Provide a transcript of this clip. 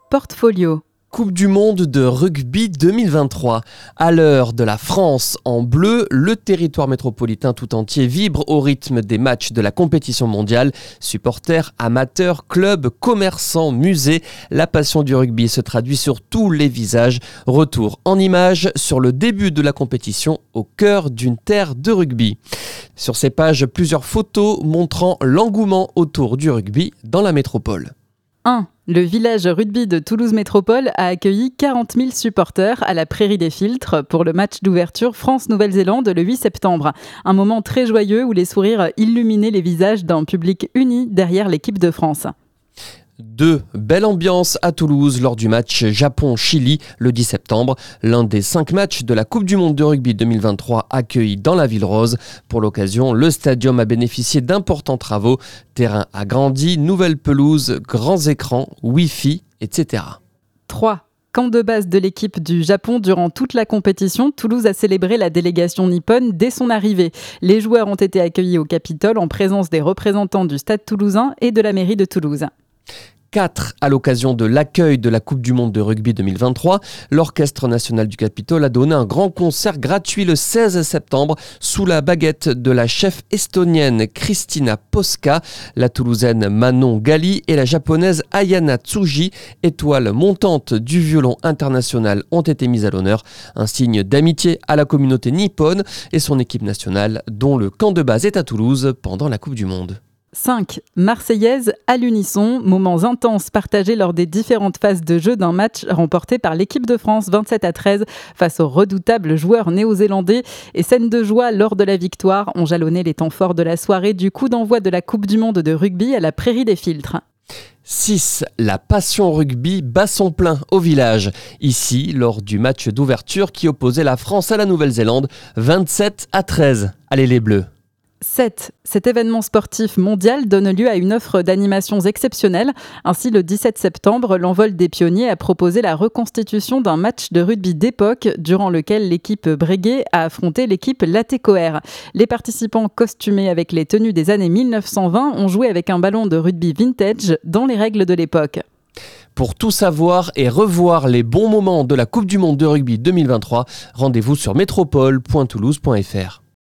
Portfolio. Coupe du monde de rugby 2023. À l'heure de la France en bleu, le territoire métropolitain tout entier vibre au rythme des matchs de la compétition mondiale. Supporters, amateurs, clubs, commerçants, musées, la passion du rugby se traduit sur tous les visages. Retour en images sur le début de la compétition au cœur d'une terre de rugby. Sur ces pages, plusieurs photos montrant l'engouement autour du rugby dans la métropole. 1. Le village rugby de Toulouse Métropole a accueilli 40 000 supporters à la Prairie des Filtres pour le match d'ouverture France-Nouvelle-Zélande le 8 septembre. Un moment très joyeux où les sourires illuminaient les visages d'un public uni derrière l'équipe de France. 2. Belle ambiance à Toulouse lors du match Japon-Chili le 10 septembre, l'un des 5 matchs de la Coupe du monde de rugby 2023 accueillis dans la Ville Rose. Pour l'occasion, le stadium a bénéficié d'importants travaux, terrain agrandi, nouvelle pelouse, grands écrans, Wi-Fi, etc. 3. Camp de base de l'équipe du Japon durant toute la compétition, Toulouse a célébré la délégation nippone dès son arrivée. Les joueurs ont été accueillis au Capitole en présence des représentants du Stade toulousain et de la mairie de Toulouse. 4. À l'occasion de l'accueil de la Coupe du monde de rugby 2023, l'Orchestre national du Capitole a donné un grand concert gratuit le 16 septembre sous la baguette de la chef estonienne Kristina Poska, la toulousaine Manon Gali et la japonaise Ayana Tsuji, étoiles montantes du violon international, ont été mises à l'honneur. Un signe d'amitié à la communauté nippone et son équipe nationale dont le camp de base est à Toulouse pendant la Coupe du monde. 5. Marseillaise à l'unisson, moments intenses partagés lors des différentes phases de jeu d'un match remporté par l'équipe de France 27-13 face aux redoutables joueurs néo-zélandais. Et scènes de joie lors de la victoire ont jalonné les temps forts de la soirée du coup d'envoi de la Coupe du monde de rugby à la Prairie des Filtres. 6. La passion rugby bat son plein au village. Ici, lors du match d'ouverture qui opposait la France à la Nouvelle-Zélande, 27-13. Allez les Bleus! 7. Cet événement sportif mondial donne lieu à une offre d'animations exceptionnelle. Ainsi, le 17 septembre, l'Envol des Pionniers a proposé la reconstitution d'un match de rugby d'époque durant lequel l'équipe Breguet a affronté l'équipe Latécoère. Les participants costumés avec les tenues des années 1920 ont joué avec un ballon de rugby vintage dans les règles de l'époque. Pour tout savoir et revoir les bons moments de la Coupe du monde de rugby 2023, rendez-vous sur métropole.toulouse.fr.